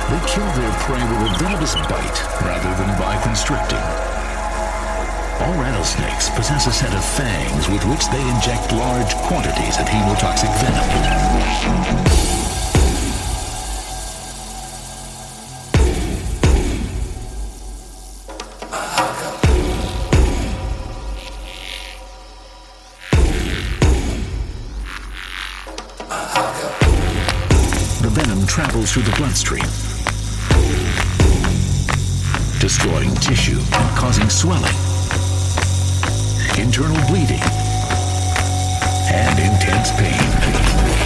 They kill their prey with a venomous bite rather than by constricting. All rattlesnakes possess a set of fangs with which they inject large quantities of hemotoxic venom. The venom travels through the bloodstream, destroying tissue and causing swelling, internal bleeding, and intense pain.